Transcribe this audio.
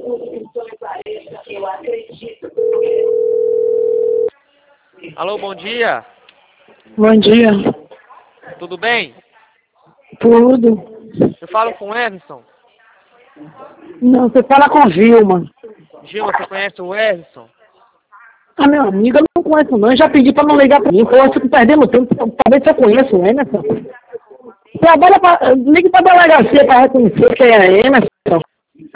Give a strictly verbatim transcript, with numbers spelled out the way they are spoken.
Alô, bom dia. Bom dia. Tudo bem? Tudo. Eu falo com o Everson. Não, você fala com Vilma. Gilma, você conhece o Everson? Ah, meu amigo, eu não conheço não. Eu já pedi pra não ligar pra mim. Pô, eu fico perdendo tempo pra ver se eu conheço o Emerson. Trabalha pra... Ligue pra delegacia pra reconhecer quem é Emerson.